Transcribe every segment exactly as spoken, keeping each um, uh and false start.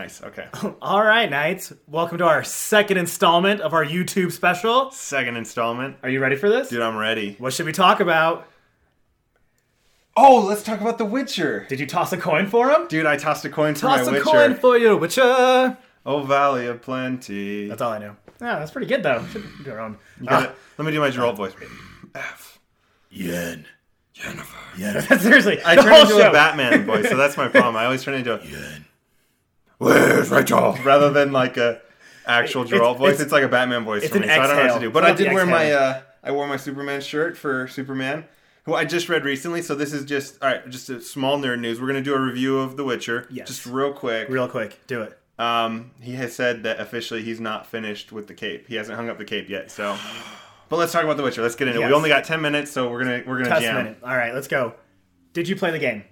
Nice. Okay. All right, Knights. Welcome to our second installment of our YouTube special. Second installment. Are you ready for this? Dude, I'm ready. What should we talk about? Oh, let's talk about The Witcher. Did you toss a coin for him? Dude, I tossed a coin for Toss my a Witcher. coin for you, Witcher. Oh, Valley of Plenty. That's all I knew. Yeah, that's pretty good, though. Should do our own. You gotta, uh, let me do my Geralt voice. F. Yen. Jennifer. Yen. Seriously, I the turn whole into show. a Batman voice, so that's my problem. I always turn into a... Yen. Where's Rachel? Rather than like a actual It's- Geralt voice, it's- it's, like a Batman voice it's for an me, so I don't know what exhale. to do. But It's I not the did wear my exhale. uh, I wore my Superman shirt for Superman, who I just read recently. So this is just all right, just a small nerd news. We're gonna do a review of The Witcher, Yes. just real quick. Real quick, do it. Um, he has said that officially he's not finished with the cape. He hasn't hung up the cape yet. So, but let's talk about The Witcher. Let's get into it. Yes. We only got ten minutes, so we're gonna we're gonna Test jam. minute. All right, let's go. Did you play the game?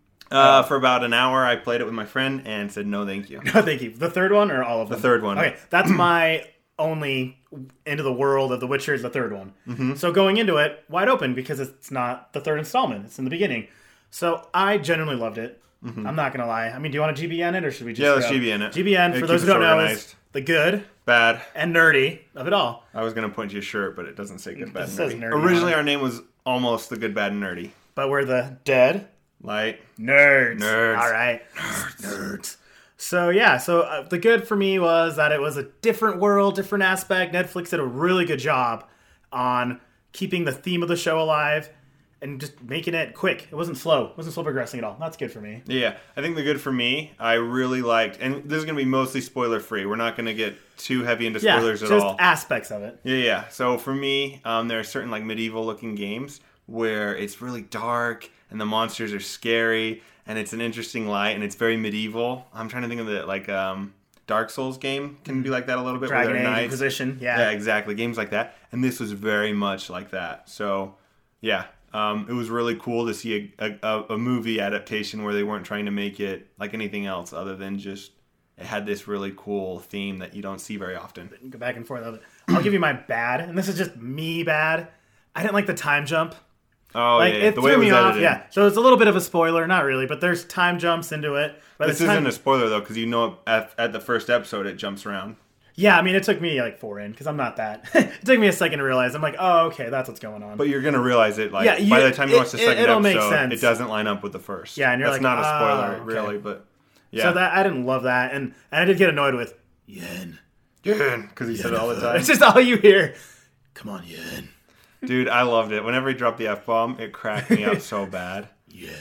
Uh, for about an hour, I played it with my friend and said no, thank you. No, thank you. The third one or all of them? The third one. Okay, that's my only into the world of The Witcher is the third one. Mm-hmm. So going into it, wide open because it's not the third installment. It's in the beginning. So I genuinely loved it. Mm-hmm. I'm not going to lie. I mean, do you want a G B N it or should we just Yeah, let's go? G B N it. G B N, It for those who keeps don't us know, is organized. the good Bad. and nerdy of it all. I was gonna point to your shirt, but it doesn't say good, bad, It and says nerdy. nerdy on Originally, it. our name was almost the good, bad, and nerdy. But we're the dead Light. nerds. Nerds. All right. Nerds. Nerds. So yeah, so uh, the good for me was that it was a different world, different aspect. Netflix did a really good job on keeping the theme of the show alive and just making it quick. It wasn't slow. It wasn't slow progressing at all. That's good for me. Yeah, I think the good for me, I really liked, and this is gonna be mostly spoiler free. We're not gonna get too heavy into Yeah, spoilers just at all. aspects of it. Yeah, yeah. So for me, um, there are certain like medieval looking games where it's really dark and the monsters are scary and it's an interesting light and it's very medieval. I'm trying to think of the like um, Dark Souls game can be like that a little bit. where Dragon they're Age, knights. Inquisition. Yeah. Yeah, exactly. Games like that. And this was very much like that. So, yeah. Um, it was really cool to see a, a, a movie adaptation where they weren't trying to make it like anything else other than just it had this really cool theme that you don't see very often. Go back and forth of it. I'll give you my bad, and this is just me bad. I didn't like the time jump. Oh, Like yeah. it The threw way it was me off. edited. Yeah. So it's a little bit of a spoiler, not really, but there's time jumps into it. By This the time, isn't a spoiler, though, because you know at, at the first episode it jumps around. Yeah, I mean, it took me like four in because I'm not that. It took me a second to realize. I'm like, oh, okay, that's what's going on. But you're going to realize it, like, Yeah, you- by the time you it- watch the it- second it'll make episode, sense. it doesn't line up with the first. Yeah, and you're That's like, not a spoiler, oh, okay. really, but yeah. So that I didn't love that, and, and I did get annoyed with Yen. Because he said it all the time. It's just all you hear. Come on, Yen. Dude, I loved it. Whenever he dropped the F-bomb, it cracked me up so bad. Yen.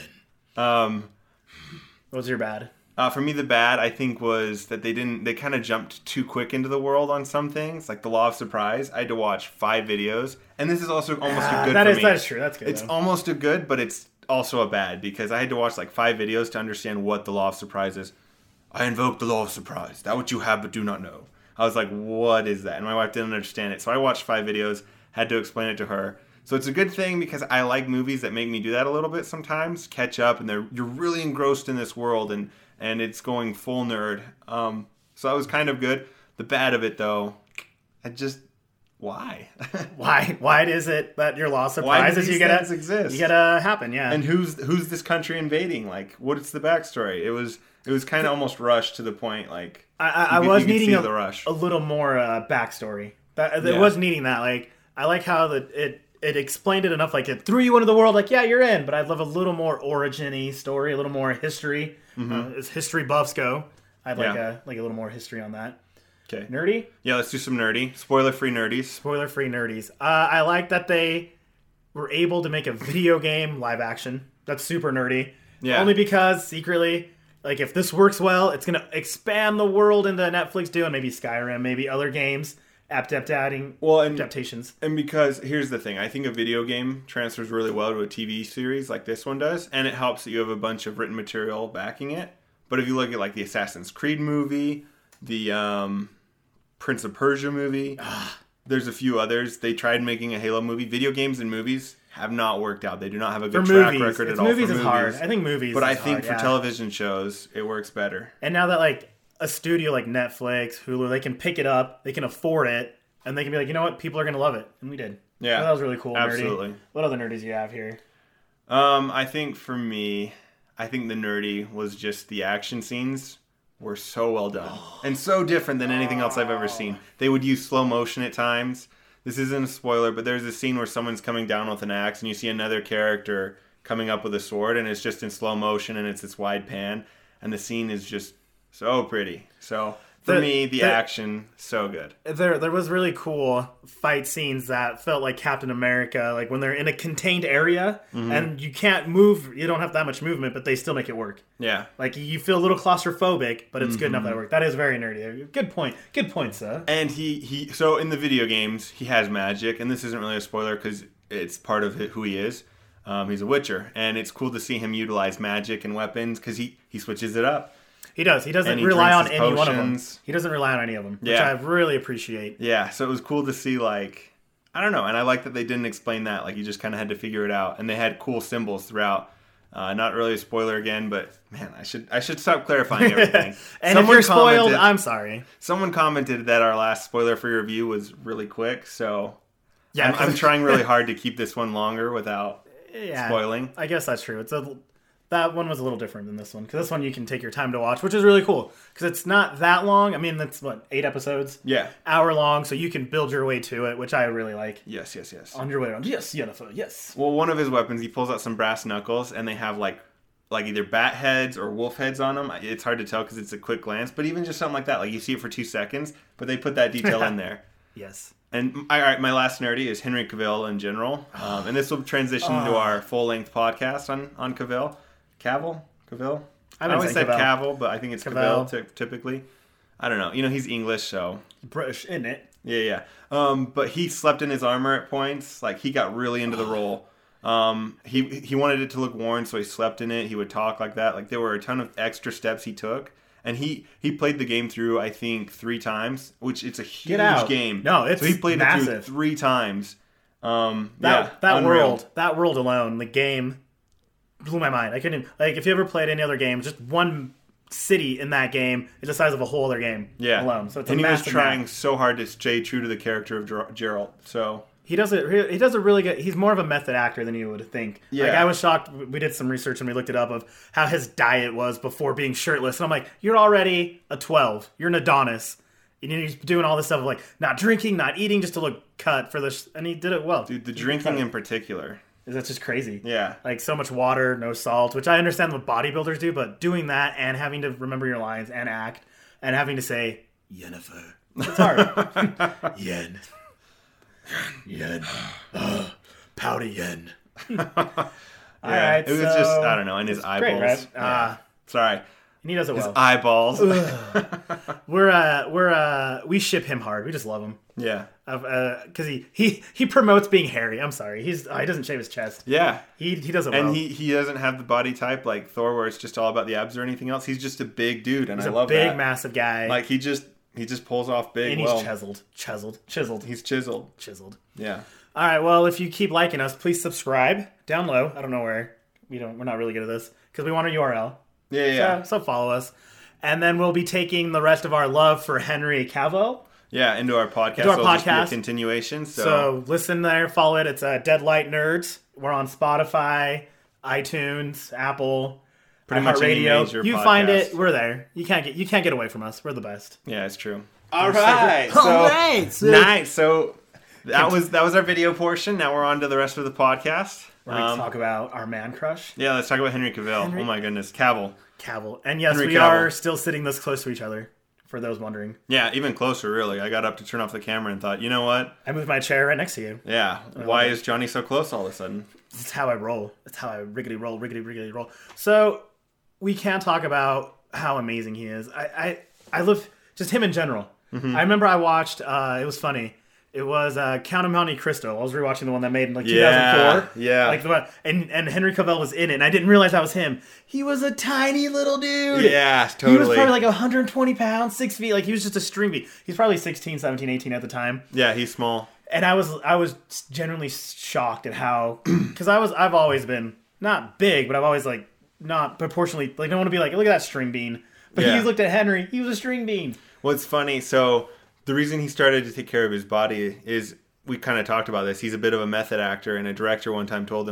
Um, What was your bad? uh, for me, the bad, I think, was that they didn't, they kind of jumped too quick into the world on some things, like the Law of Surprise. I had to watch five videos, and this is also almost Ah, a good that for is me. that is true. That's good. It's though. almost a good, but it's also a bad, because I had to watch like five videos to understand what the Law of Surprise is. I invoke the Law of Surprise, that which you have but do not know. I was like, what is that? And my wife didn't understand it, so I watched five videos, had to explain it to her. So it's a good thing because I like movies that make me do that a little bit sometimes, catch up, and they're you're really engrossed in this world, and, and it's going full nerd. Um, so that was kind of good. The bad of it, though, I just, why? Why? Why is it that your law Why do surprises these you gotta things exist? You gotta happen, yeah. And who's who's this country invading? Like, what's the backstory? It was it was kind of almost rushed to the point. Like, I, I, you I could- was you could needing see a, the rush. a little more uh, backstory. That it Yeah. was needing that. Like, I like how the it it explained it enough. Like, it threw you into the world. Like, yeah, you're in. But I'd love a little more origin-y story, a little more history. Uh, as history buffs go, I'd like Mm-hmm. Yeah. a like a little more history on that. Okay, Nerdy, yeah, let's do some nerdy, spoiler-free nerdies. spoiler-free nerdies. Uh, I like that they were able to make a video game live action. That's super nerdy. Yeah. Only because secretly, like, if this works well, it's gonna expand the world into Netflix doing maybe Skyrim, maybe other games, adapting Well, and adaptations. and because here's the thing, I think a video game transfers really well to a T V series like this one does, and it helps that you have a bunch of written material backing it. But if you look at like the Assassin's Creed movie, the um, Prince of Persia movie, there's a few others. They tried making a Halo movie. Video games and movies have not worked out. They do not have a For good track movies, record it's at all. movies for is movies. hard. I think movies. But is I think hard, for yeah. television shows, it works better. And now that like a studio like Netflix, Hulu, they can pick it up, they can afford it, and they can be like, you know what, people are gonna love it, and we did. Yeah, So that was really cool. absolutely. Nerdy. What other nerdies do you have here? Um, I think for me, I think the nerdy was just the action scenes were so well done and so different than anything else I've ever seen. They would use slow motion at times. This isn't a spoiler, but there's a scene where someone's coming down with an axe and you see another character coming up with a sword, and it's just in slow motion and it's this wide pan, and the scene is just so pretty. So for The- me, the, the- action, so good. There, there was really cool fight scenes that felt like Captain America, like when they're in a contained area and you can't move, you don't have that much movement, but they still make it work. Yeah. Like you feel a little claustrophobic, but it's good enough that it works. That is very nerdy. Good point. Good point, sir. And he, he so in the video games, he has magic, and this isn't really a spoiler because it's part of who he is. Um, he's a Witcher, and it's cool to see him utilize magic and weapons because he, he switches it up. He does. He doesn't And he rely on drinks any his one of them. potions. He doesn't rely on any of them, which Yeah. I really appreciate. Yeah, so it was cool to see, like, I don't know, and I like that they didn't explain that. Like, you just kind of had to figure it out, and they had cool symbols throughout. Uh, not really a spoiler again, but man, I should I should stop clarifying everything. And Someone if you're spoiled, commented- I'm sorry. Someone commented that our last spoiler for your review was really quick, so Yeah, I'm, I'm trying really hard to keep this one longer without yeah, spoiling. I guess that's true. It's a that one was a little different than this one because this one you can take your time to watch, which is really cool because it's not that long. I mean, that's what eight episodes, Yeah. hour long, so you can build your way to it, which I really like. Yes, yes, yes. On your way around, yes, Yennefer, yes. Well, one of his weapons, he pulls out some brass knuckles, and they have like like either bat heads or wolf heads on them. It's hard to tell because it's a quick glance, but even just something like that, like you see it for two seconds, but they put that detail in there. Yes. And all right, my last nerdy is Henry Cavill in general, um, and this will transition into our full length podcast on on Cavill, Cavill, Cavill. I've I been always saying said Cavill. Cavill, but I think it's Cavill. Cavill, ty- typically. I don't know. You know, he's English, so British, isn't it? yeah, yeah. Um, but he slept in his armor at points. Like he got really into the role. Um, he he wanted it to look worn, so he slept in it. He would talk like that. Like there were a ton of extra steps he took, and he he played the game through I think three times, which it's a huge out. game. No, it's so he played it through massive. three times. Um, That yeah, that unreal. world, that world alone, the game blew my mind. I couldn't like if you ever played any other game, just one city in that game is the size of a whole other game Yeah, alone. So it's and a he was massive trying map. so hard to stay true to the character of Ger- Geralt. So He does it. He does a really good. He's more of a method actor than you would think. Yeah. Like I was shocked. We did some research and we looked it up of how his diet was before being shirtless, and I'm like, you're already a twelve. You're an Adonis. And he's doing all this stuff of like not drinking, not eating, just to look cut for this, and he did it well. dude, the He drinking cut in it. particular. That's just crazy. Yeah. Like so much water, no salt, which I understand what bodybuilders do, but doing that and having to remember your lines and act and having to say Yennefer, it's hard. Yen, yen, uh, powder yen. All Yeah, right, it was so- just I don't know, and his it's eyeballs. great, right? Yeah. Uh, Sorry, and he does it his well. eyeballs. We're uh, we're uh, we ship him hard. We just love him. yeah, Of uh, because he, he he promotes being hairy. I'm sorry, he's uh, he doesn't shave his chest. yeah. He he does it And well. he, he doesn't have the body type like Thor, where it's just all about the abs or anything else. He's just a big dude, and he's I a love big, that. massive guy. Like he just he just pulls off big. and he's well, chiseled, chiseled, chiseled, he's chiseled. chiseled. Yeah, All right. Well, if you keep liking us, please subscribe down low. I don't know where. We don't. We're not really good at this because we want a U R L. yeah, yeah, So, so follow us, and then we'll be taking the rest of our love for Henry Cavill. yeah. Into our podcast. Into our It'll just be a podcast. continuation. So, So listen there, follow it. It's uh, Deadlight Nerds. We're on Spotify, iTunes, Apple, Pretty much any iHeartRadio. major You find podcast. it, we're there. You can't get you can't get away from us. We're the best. yeah, it's true. All right, so All right, so- nice. So that was that was our video portion. Now we're on to the rest of the podcast. We're going to Um, talk about our man crush, yeah, let's talk about Henry Cavill. Henry- Oh my goodness, Cavill. Cavill. And yes, Henry we Cavill. are still sitting this close to each other. For those wondering, Yeah, even closer, really. I got up to turn off the camera and thought, you know what? I moved my chair right next to you. Yeah, why is Johnny so close all of a sudden? It's how I roll. It's how I riggedy roll, riggedy riggedy roll. So we can talk about how amazing he is. I I, I love just him in general. Mm-hmm. I remember I watched. Uh, it was funny. It was uh, Count of Monte Cristo. I was rewatching the one that made in like Yeah, two thousand four. yeah. Like the one, and and Henry Cavill was in it, and I didn't realize that was him. He was a tiny little dude. Yeah, He totally. was probably like one hundred twenty pounds, six feet. Like he was just a string beat. He's probably sixteen, seventeen, eighteen at the time. Yeah, he's small. And I was I was genuinely shocked at how, because I was I've always been not big, but I've always like not proportionally like I don't want to be like look at that string bean. But Yeah. he looked at Henry, he was a string bean. Well, it's funny. So the reason he started to take care of his body is we kind of talked about this. He's a bit of a method actor, and a director one time told him,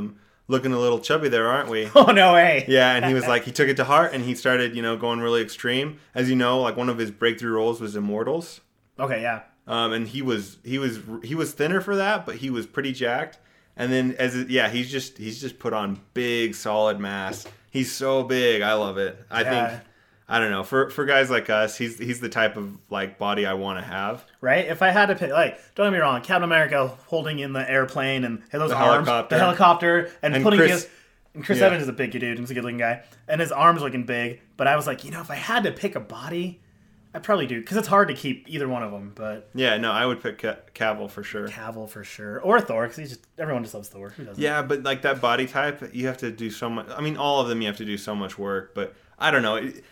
looking a little chubby there, aren't we? Oh, no way. Yeah, and he was like, he took it to heart, and he started, you know, going really extreme. As you know, like one of his breakthrough roles was Immortals. Okay, yeah. Um, and he was he was he was thinner for that, but he was pretty jacked. And then as it, yeah, he's just he's just put on big solid mass. He's so big, I love it. I Yeah. think I don't know for for guys like us, he's he's the type of like body I want to have. Right? If I had to pick, like, don't get me wrong, Captain America holding in the airplane and those The arms, helicopter. the helicopter, and, And putting Chris- his. And Chris yeah. Evans is a big dude, and he's a good looking guy, and his arms looking big. But I was like, you know, if I had to pick a body, I'd probably do, because it's hard to keep either one of them. But Yeah, no, I would pick Ca- Cavill for sure. Cavill for sure, or Thor, because he's just everyone just loves Thor. Who doesn't? Yeah, but like that body type, you have to do so much. I mean, all of them you have to do so much work. But I don't know. It,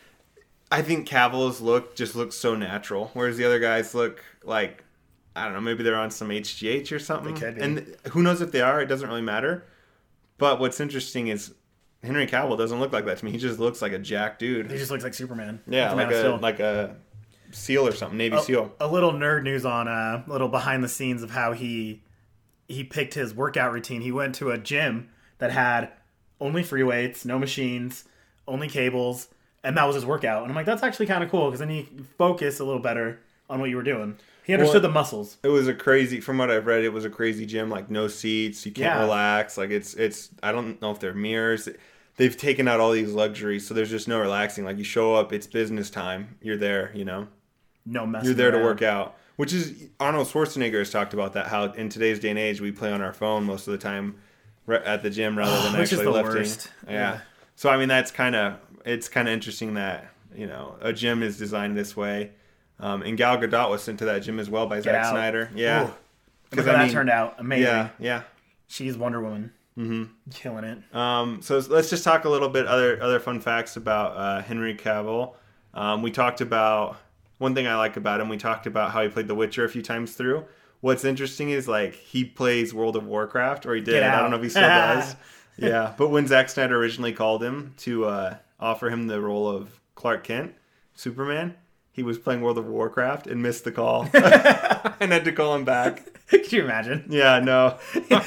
I think Cavill's look just looks so natural, whereas the other guys look like I don't know. Maybe they're on some H G H or something. They could be. And who knows if they are? It doesn't really matter. But what's interesting is Henry Cavill doesn't look like that to me. He just looks like a jack dude. He just looks like Superman. Yeah, Superman like a still. like a SEAL or something, Navy a, SEAL. a little nerd news on a little behind the scenes of how he he picked his workout routine. He went to a gym that had only free weights, no machines, only cables, and that was his workout. And I'm like, that's actually kind of cool because then you focus a little better on what you were doing. He understood Well, the muscles. It was a crazy, from what I've read, it was a crazy gym. Like no seats, you can't Yeah. relax. Like it's it's. I don't know if they're mirrors. They've taken out all these luxuries, so there's just no relaxing. Like you show up, it's business time. You're there, you know. No messing You're there around. to work out, which is Arnold Schwarzenegger has talked about that. How in today's day and age, we play on our phone most of the time re- at the gym rather than Which is actually the lifting. worst. Yeah. Yeah. So I mean, that's kind of it's kind of interesting that you know a gym is designed this way. Um, and Gal Gadot was sent to that gym as well by Get Zack out. Snyder. Ooh. Yeah, Look because how I that mean, turned out. Amazing. yeah, yeah. She's Wonder Woman. Mm-hmm. Killing it. Um, so let's just talk a little bit other other fun facts about uh, Henry Cavill. Um, we talked about one thing I like about him. We talked about how he played The Witcher a few times through. What's interesting is like he plays World of Warcraft, or he did. Get I out. don't know if he still does. Yeah, but when Zack Snyder originally called him to uh, offer him the role of Clark Kent, Superman, he was playing World of Warcraft and missed the call, and had to call him back. Could you imagine? Yeah, no.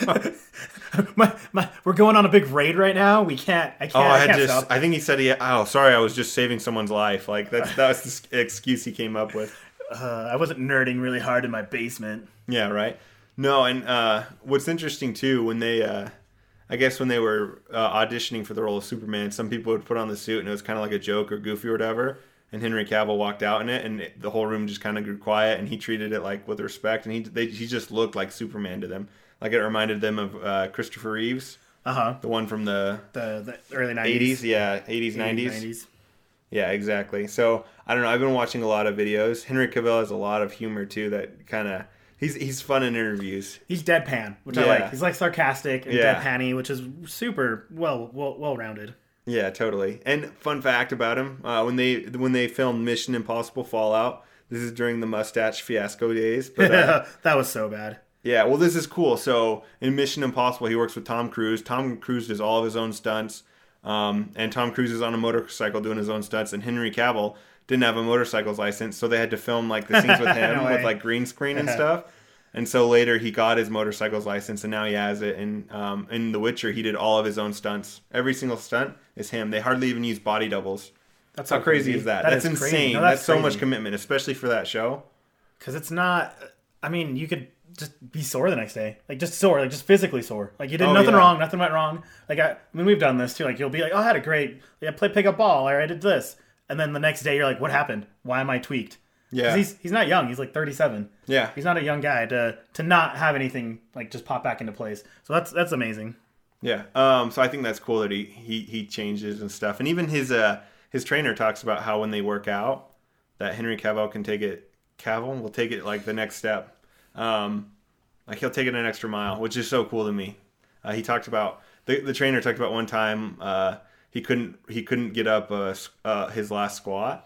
my, my, we're going on a big raid right now. We can't. I can't. Oh, I I had can't just. stop. I think he said he. Oh, sorry, I was just saving someone's life. Like that's that was the s- excuse he came up with. Uh, I wasn't nerding really hard in my basement. Yeah, right. No, and uh, what's interesting too, when they, uh, I guess when they were uh, auditioning for the role of Superman, some people would put on the suit and it was kind of like a joke or goofy or whatever. And Henry Cavill walked out in it, and it, the whole room just kind of grew quiet, and he treated it like with respect, and he they, he just looked like Superman to them. Like it reminded them of uh, Christopher Reeves, Uh huh. the one from the The the early nineties, eighties, yeah, eighties, nineties. nineties. Yeah, exactly. So I don't know. I've been watching a lot of videos. Henry Cavill has a lot of humor too. That kind of he's he's fun in interviews. He's deadpan, which I Yeah. like. He's like sarcastic and Yeah. deadpan-y, which is super well well well rounded. Yeah, totally. And fun fact about him: uh, when they when they filmed Mission Impossible Fallout, this is during the mustache fiasco days. But uh, That was so bad. yeah, well, this is cool. So in Mission Impossible, he works with Tom Cruise. Tom Cruise does all of his own stunts. Um, and Tom Cruise is on a motorcycle doing his own stunts, and Henry Cavill didn't have a motorcycle's license, so they had to film like the scenes with him No with way. like green screen and stuff. And so later he got his motorcycle's license, and now he has it. And um, in The Witcher, he did all of his own stunts. Every single stunt is him. They hardly even use body doubles. That's How so crazy is that? That That's is crazy. insane. No, that's that's so crazy. much commitment, especially for that show. Because it's not. I mean, you could just be sore the next day, like just sore, like just physically sore. Like you did Oh, nothing yeah. wrong, nothing went wrong. Like I, I mean, we've done this too. Like you'll be like, oh, I had a great, like, I played pickup ball, or I did this, and then the next day you're like, what happened? Why am I tweaked? 'Cause Yeah. he's he's not young. He's like thirty-seven. Yeah. He's not a young guy to to not have anything like just pop back into place. So that's that's amazing. Yeah. Um, so I think that's cool that he, he, he changes and stuff. And even his uh, his trainer talks about how when they work out, that Henry Cavill can take it, Cavill will take it like the next step. Um, like he'll take it an extra mile, which is so cool to me. Uh, he talked about, the, the trainer talked about one time uh, he couldn't he couldn't get up uh, uh, his last squat.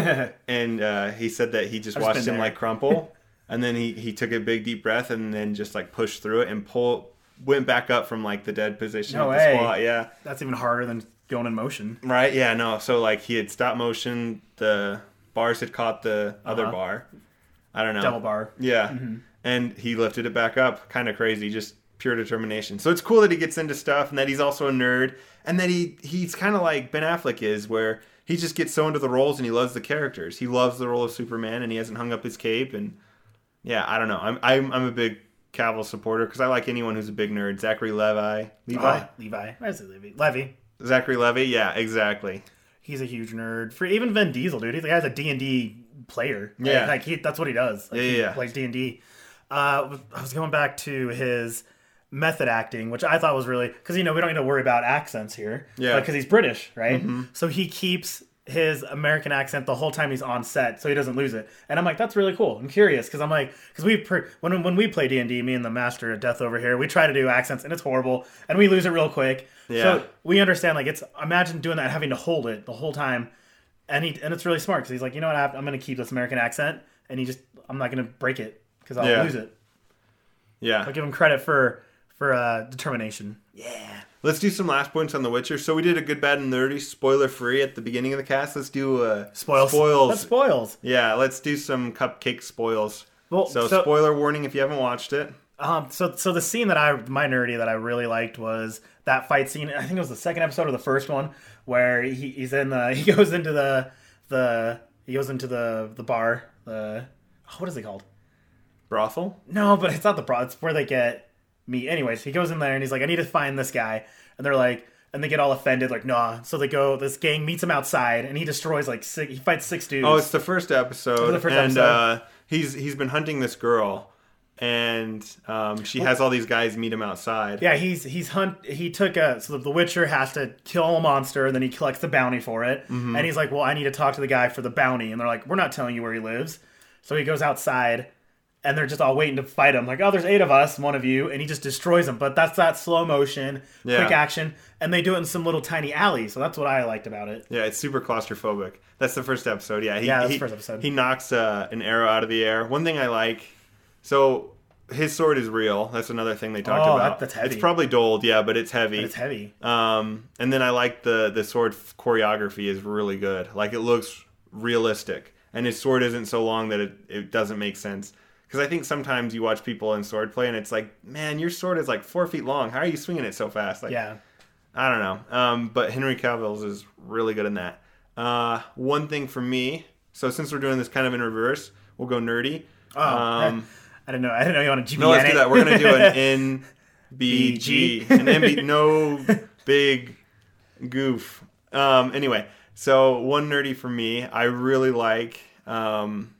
And uh, he said that he just I've just watched been him there. like crumple. And then he, he took a big deep breath and then just like pushed through it and pull went back up from like the dead position No of the way. squat. Yeah. That's even harder than going in motion. Right. Yeah. No. So like he had stop motion. The bars had caught the other Uh-huh. bar. I don't know. Double bar. Yeah. And he lifted it back up. Kind of crazy. Just pure determination. So it's cool that he gets into stuff and that he's also a nerd and that he he's kind of like Ben Affleck is, where he just gets so into the roles and he loves the characters. He loves the role of Superman and he hasn't hung up his cape. And yeah, I don't know. I'm I'm, I'm a big Cavill supporter because I like anyone who's a big nerd. Zachary Levi. Levi? Oh, Levi. I say Levi. Levy. Zachary Levy? Yeah, exactly. He's a huge nerd. For even Vin Diesel, dude. He's the guy's a D and D player. Like, Yeah. Like, he, that's what he does. Like, Yeah, he yeah. plays D and D. Uh, I was going back to his method acting, which I thought was really... Because, you know, we don't need to worry about accents here. Yeah. Because he's British, right? Mm-hmm. So he keeps his American accent the whole time he's on set, so he doesn't lose it. And I'm like, that's really cool. I'm curious, because I'm like... Because we pre- when, when we play D and D, me and the Master of Death over here, we try to do accents, and it's horrible. And we lose it real quick. Yeah. So we understand, like, it's... Imagine doing that, having to hold it the whole time. And he and it's really smart, because he's like, you know what, I have, I'm going to keep this American accent, and he just... I'm not going to break it, because I'll Yeah. lose it. Yeah. I'll give him credit for for uh, determination. Yeah. Let's do some last points on The Witcher. So we did a good, bad, and nerdy, spoiler free at the beginning of the cast. Let's do uh, Spoils. spoils. That's spoils. Yeah, let's do some cupcake spoils. Well, so, so- spoiler warning if you haven't watched it. Um, so so the scene that I my nerdy that I really liked was that fight scene. I think it was the second episode or the first one where he, he's in the he goes into the the he goes into the the bar. The oh, what is it called? Brothel? No, but it's not the bar. It's where they get meat. Anyways, he goes in there and he's like, I need to find this guy. And they're like, and they get all offended, like, nah. So they go, this gang meets him outside and he destroys like six, he fights six dudes. Oh, it's the first episode. the first and episode. Uh, he's he's been hunting this girl, and um, she has all these guys meet him outside. Yeah, he's he's hunt. He took a so the Witcher has to kill a monster, and then he collects the bounty for it. Mm-hmm. And he's like, "Well, I need to talk to the guy for the bounty." And they're like, "We're not telling you where he lives." So he goes outside, and they're just all waiting to fight him. Like, "Oh, there's eight of us, one of you," and he just destroys them. But that's that slow motion, Yeah. quick action, and they do it in some little tiny alley. So that's what I liked about it. Yeah, it's super claustrophobic. That's the first episode. Yeah, he, Yeah, that's he, the first episode. He knocks uh, an arrow out of the air. One thing I like, so his sword is real. That's another thing they talked Oh, about. that- that's heavy. It's probably dulled, yeah, but it's heavy. But it's heavy. Um, and then I like the the sword f- choreography is really good. Like it looks realistic, and his sword isn't so long that it, it doesn't make sense. Because I think sometimes you watch people in sword play, and it's like, man, your sword is like four feet long. How are you swinging it so fast? Like, Yeah. I don't know. Um, but Henry Cavill's is really good in that. Uh, one thing for me. So since we're doing this kind of in reverse, we'll go nerdy. Oh, um, I didn't know. I didn't know you wanted G B N. no, let's do that. We're gonna do an N B B G, G. an N B. No big goof. Um, anyway, so one nerdy for me. I really like. Um,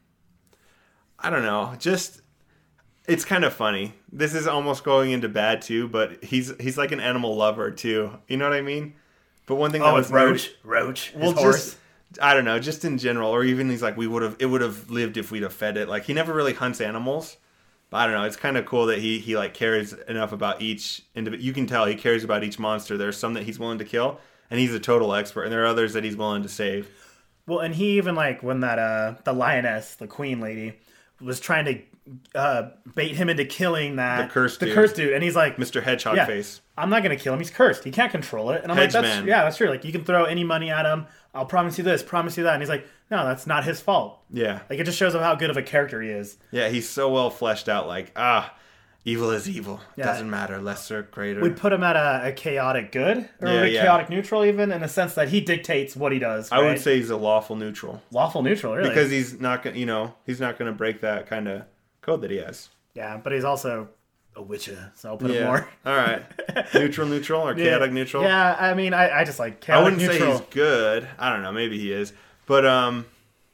I don't know. Just it's kind of funny. This is almost going into bad too, but he's he's like an animal lover too. You know what I mean? But one thing that Oh, was with Roach. Roach. His well, horse. just I don't know, just in general, or even he's like, we would have, it would have lived if we'd have fed it. Like he never really hunts animals, but I don't know. It's kind of cool that he he like cares enough about each individual. You can tell he cares about each monster. There's some that he's willing to kill, and he's a total expert, and there are others that he's willing to save. Well, and he even like when that uh the lioness, the queen lady, was trying to uh bait him into killing that The cursed the dude. cursed dude, and he's like, Mister Hedgehog yeah, Face. I'm not gonna kill him. He's cursed. He can't control it. And I'm like, that's Hedgeman. yeah, that's true. Like you can throw any money at him. I'll promise you this, promise you that. And he's like, no, that's not his fault. Yeah, Like it just shows him how good of a character he is. yeah, he's so well fleshed out. Like ah, evil is evil. Yeah. Doesn't matter, lesser, greater. We'd put him at a, a chaotic good or Yeah, a yeah. chaotic neutral, even in the sense that he dictates what he does. I would right? say he's a lawful neutral lawful neutral, really. because he's not gonna, you know, he's not gonna break that kind of code that he has. yeah, but he's also a witcher, so I'll put him Yeah. more. All right. Neutral, neutral, or chaotic neutral. Yeah, I mean, I, I just like I chaotic wouldn't neutral. say he's good. I don't know. Maybe he is. But um,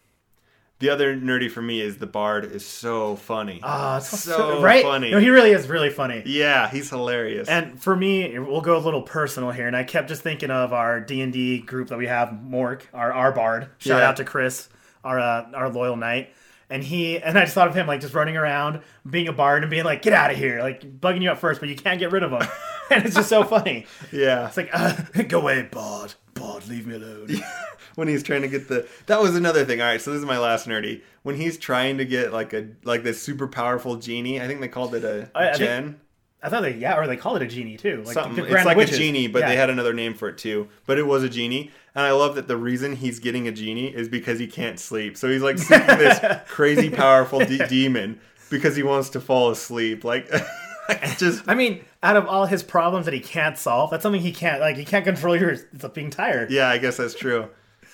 the other nerdy for me is the Bard is so funny. Ah, it's so, so, right? funny. No, he really is really funny. Yeah, he's hilarious. And for me, we'll go a little personal here, and I kept just thinking of our D and D group that we have, Mork, our our bard. Shout Yeah. out to Chris, our uh, our loyal knight. And he and I just thought of him like just running around, being a bard, and being like, "Get out of here!" Like bugging you at first, but you can't get rid of him, and it's just so funny. yeah, It's like, uh, "Go away, bard, bard, leave me alone." when he's trying to get the that was another thing. All right, so this is my last nerdy. When he's trying to get like a like this super powerful genie, I think they called it a I- I think- gen. I thought they yeah, or they called it a genie too. Like Something. the It's Grand like Witches. a genie, but Yeah. they had another name for it too. But it was a genie, and I love that the reason he's getting a genie is because he can't sleep. So he's like seeking this crazy powerful de- demon because he wants to fall asleep. Like, it's just I mean, out of all his problems that he can't solve, that's something he can't like. He can't control your it's being tired. Yeah, I guess that's true.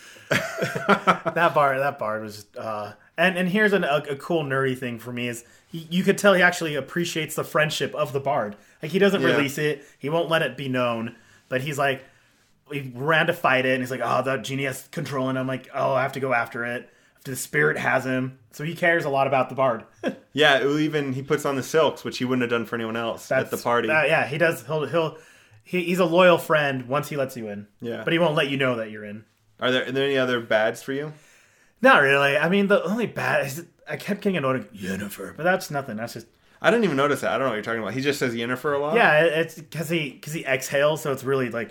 that bar, that bard was just. Uh, and and here's an, a, a cool nerdy thing for me is he, you could tell he actually appreciates the friendship of the bard. Like he doesn't Yeah. release it. He won't let it be known. But he's like, we ran to fight it, and he's like, oh, that genie has control, and I'm like, oh, I have to go after it. The spirit has him, so he cares a lot about the bard. Yeah, it will even he puts on the silks, which he wouldn't have done for anyone else That's, at the party. Uh, yeah, he does. He'll he'll he, he's a loyal friend once he lets you in. Yeah. but he won't let you know that you're in. Are there are there any other bads for you? Not really. I mean, the only bad is I kept getting annoyed. Yennefer, but that's nothing. That's just I didn't even notice that. I don't know what you're talking about. He just says Yennefer a lot. yeah. it- It's because he because he exhales, so it's really like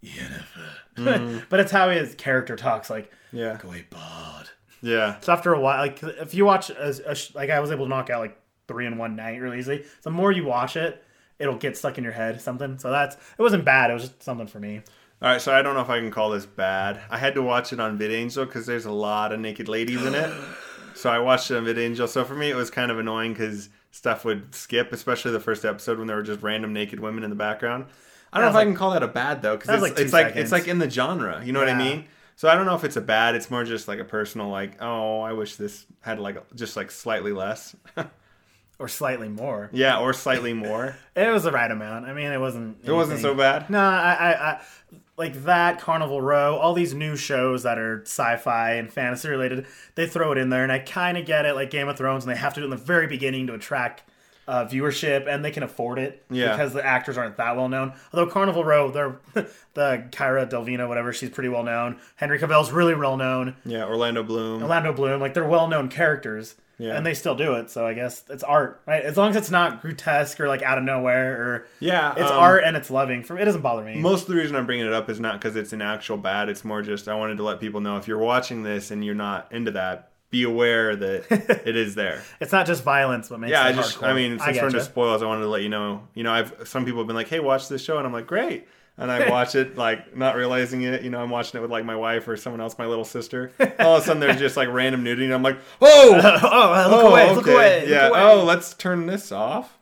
Yennefer. But it's how his character talks. Like Yeah. go away, bard. Yeah. So after a while, like if you watch, a, a, sh- like I was able to knock out like three in one night really easily. The more you watch it, it'll get stuck in your head. Something. So that's it wasn't bad. It was just something for me. All right, so I don't know if I can call this bad. I had to watch it on VidAngel because there's a lot of naked ladies in it. So I watched it on VidAngel. So for me, it was kind of annoying because stuff would skip, especially the first episode when there were just random naked women in the background. I don't know if like, I can call that a bad though, because it's like like, two it's like seconds. it's like in the genre. You know what I Yeah. mean? So I don't know if it's a bad. It's more just like a personal, like, oh, I wish this had like just like slightly less. Or slightly more. Yeah, or slightly more. It was the right amount. I mean, it wasn't. It wasn't anything- so bad. No, I, I, I, like that Carnival Row, all these new shows that are sci-fi and fantasy related, they throw it in there, and I kind of get it, like Game of Thrones, and they have to do it in the very beginning to attract uh, viewership, and they can afford it Yeah. because the actors aren't that well known. Although Carnival Row, they're the Kyra Delvina, whatever, she's pretty well known. Henry Cavill's really well known. Yeah, Orlando Bloom. Orlando Bloom, like they're well known characters. Yeah. And they still do it, so I guess it's art, right? As long as it's not grotesque or like out of nowhere, or Yeah, it's um, art and it's loving. For it doesn't bother me. Most of the reason I'm bringing it up is not because it's an actual bad. It's more just I wanted to let people know if you're watching this and you're not into that, be aware that it is there. It's not just violence, what makes Yeah, it I just hardcore. I mean, since we're into getcha. spoilers, I wanted to let you know. You know, I've some people have been like, "Hey, watch this show," and I'm like, "Great." And I watch it, like, not realizing it. You know, I'm watching it with, like, my wife or someone else, my little sister. All of a sudden, there's just, like, random nudity. And I'm like, oh! oh, look oh, away, okay. look away, look Yeah, away. oh, let's turn this off.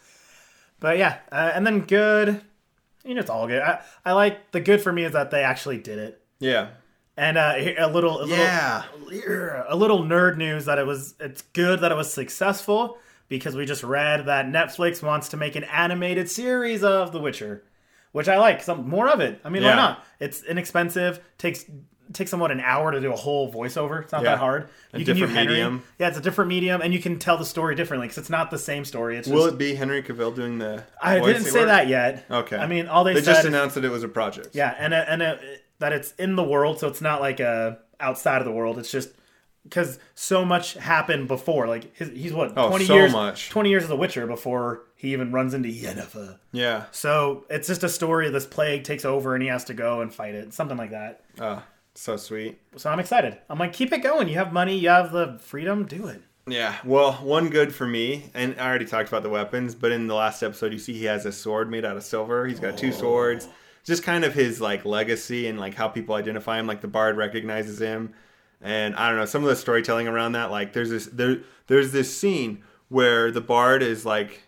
But yeah, uh, and then good. You know, it's all good. I, I like the good for me is that they actually did it. Yeah. And uh, here- a little, a Yeah. little, a little nerd news that it was. It's good that it was successful because we just read that Netflix wants to make an animated series of The Witcher, which I like. Some more of it. I mean, Yeah. why not? It's inexpensive. Takes takes somewhat an hour to do a whole voiceover. It's not Yeah. that hard. A You can use different Henry. medium. Yeah, it's a different medium, and you can tell the story differently because it's not the same story. It's Will just, it be Henry Cavill doing the I voice didn't say work? that yet. Okay. I mean, all they, They said just is- announced that it was a project. yeah, and uh, and uh, that it's in the world, so it's not like uh, outside of the world. It's just because so much happened before. Like his, he's what Oh, twenty so years, much. twenty years as a Witcher before he even runs into Yennefer. Yeah. So it's just a story. This plague takes over, and he has to go and fight it. Something like that. Oh, so sweet. So I'm excited. I'm like, keep it going. You have money. You have the freedom. Do it. Yeah, well, one good for me, and I already talked about the weapons, but in the last episode, you see he has a sword made out of silver. He's got two swords. Just kind of his, like, legacy and, like, how people identify him. Like, the bard recognizes him. And, I don't know, some of the storytelling around that, like, there's this there there's this scene where the bard is, like,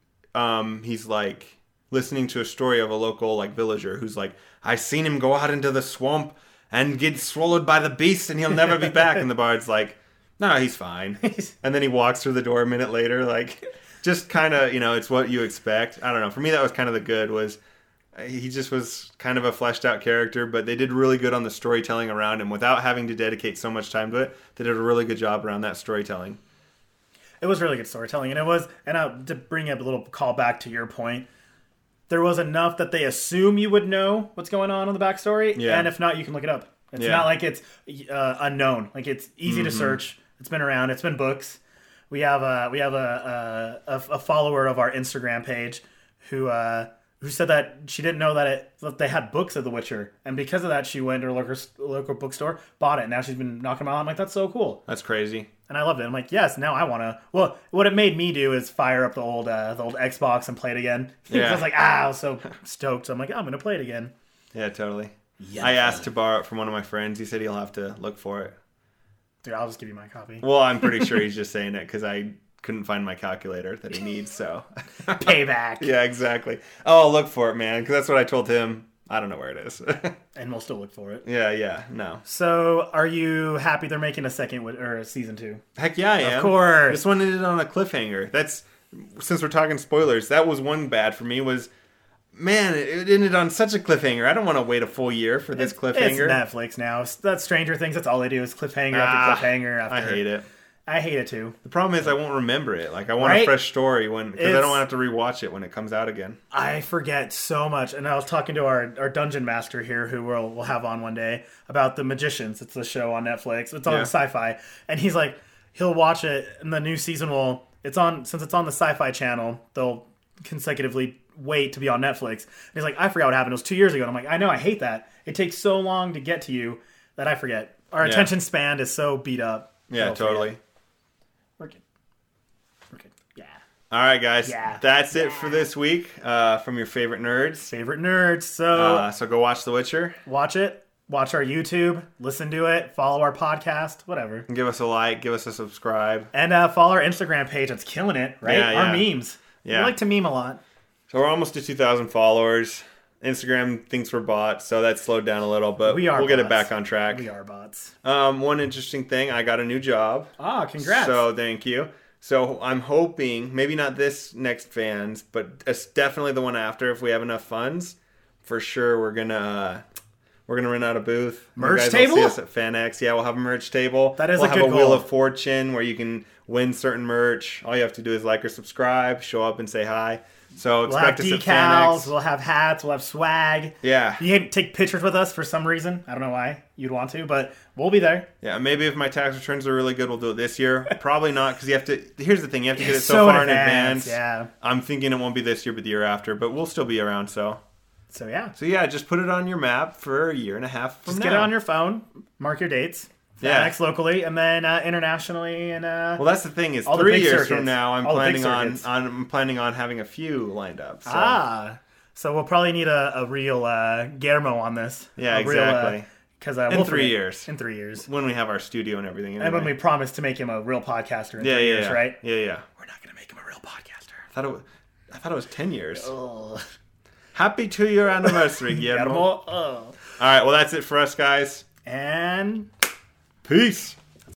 um, he's, like, listening to a story of a local, like, villager who's like, I seen him go out into the swamp and get swallowed by the beast and he'll never be back. And the bard's like, no, he's fine. And then he walks through the door a minute later, like, just kind of, you know, it's what you expect. I don't know. For me, that was kind of the good, was he just was kind of a fleshed out character, but they did really good on the storytelling around him without having to dedicate so much time to it. They did a really good job around that storytelling. It was really good storytelling, and it was. And uh, to bring up a little call back to your point, there was enough that they assume you would know what's going on in the backstory, Yeah. and if not, you can look it up. It's Yeah. not like it's uh, unknown. Like it's easy to search. It's been around. It's been books. We have a we have a a, a follower of our Instagram page who uh, who said that she didn't know that it that they had books of The Witcher, and because of that, she went to her local local bookstore, bought it. And now she's been knocking them out. I'm like, that's so cool. That's crazy. And I loved it. I'm like, yes, now I want to. Well, what it made me do is fire up the old uh, the old Xbox and play it again. Yeah. I was like, ah, I was so stoked. So I'm like, oh, I'm going to play it again. Yeah, totally. Yeah. I asked to borrow it from one of my friends. He said he'll have to look for it. Dude, I'll just give you my copy. Well, I'm pretty sure he's just saying it because I couldn't find my calculator that he needs. So Payback. Yeah, exactly. Oh, I'll look for it, man, because that's what I told him. I don't know where it is. And we'll still look for it. yeah, yeah, no. So, are you happy they're making a second wi- or a season two? Heck yeah, I am. Of course. This one ended on a cliffhanger. That's since we're talking spoilers. That was one bad for me. Was man, it it ended on such a cliffhanger. I don't want to wait a full year for this cliffhanger. It's Netflix now. That's Stranger Things. That's all they do is cliffhanger Ah, after cliffhanger after. I hate it. I hate it too. The problem is I won't remember it. Like I want a Right? fresh story when because I It's- don't want to have to rewatch it when it comes out again. I forget so much. And I was talking to our, our dungeon master here, who we'll, we'll have on one day, about The Magicians. It's a show on Netflix. It's on Yeah. Sci-Fi. And he's like, he'll watch it, and the new season will, it's on, since it's on the Sci-Fi channel, they'll consecutively wait to be on Netflix. And he's like, I forgot what happened. It was two years ago. And I'm like, I know, I hate that. It takes so long to get to you that I forget. Our Yeah. attention span is so beat up. Yeah, I'll totally. forget. We're good. We're good. Yeah. All right, guys. Yeah. That's it for this week uh, from your favorite nerds. Favorite nerds. So Uh, so go watch The Witcher watch it. Watch our YouTube. Listen to it. Follow our podcast. Whatever. and give us a like, give us a subscribe. And uh, follow our Instagram page. It's killing it, right? Yeah, Our yeah. memes. Yeah. We like to meme a lot. So we're almost to two thousand followers. Instagram thinks we're bots, so that slowed down a little, but We are we'll get it bots. back on track. We are bots. Um, one interesting thing, I got a new job. Ah, congrats. So thank you. So I'm hoping, maybe not this next fans, but it's definitely the one after. If we have enough funds, for sure we're gonna uh, we're gonna rent out a booth. You Merch guys will table? See us at FanX. Yeah, we'll have a merch table. That is we'll a have good a Wheel goal. of Fortune where you can win certain merch. All you have to do is like or subscribe, show up and say hi. So we'll have expect us at decals. FanX. We'll have hats. We'll have swag. Yeah. You can take pictures with us for some reason. I don't know why you'd want to, but we'll be there. Yeah, maybe if my tax returns are really good, we'll do it this year. Probably not, because you have to. Here's the thing: you have to get it so, far in advance. Yeah. I'm thinking it won't be this year, but the year after. But we'll still be around. So, So yeah. so yeah, just put it on your map for a year and a half from Just now. get it on your phone. Mark your dates. Yeah. FanX locally, and then uh, internationally, and uh, Well, that's the thing is, All the three big years circuits. from now, I'm All the big planning on, circuits. on I'm planning on having a few lined up. So. ah. So we'll probably need a, a real uh, Guillermo on this. Yeah, A exactly. Because uh, In we'll three forget- years. In three years. When we have our studio and everything. And when anyway. we promise to make him a real podcaster in yeah, three yeah, years, yeah. right? Yeah, yeah. We're not going to make him a real podcaster. I thought it was, I thought it was ten years. Oh. Happy two year anniversary, Guillermo. Guillermo. Oh. All right, well that's it for us, guys. And Peace.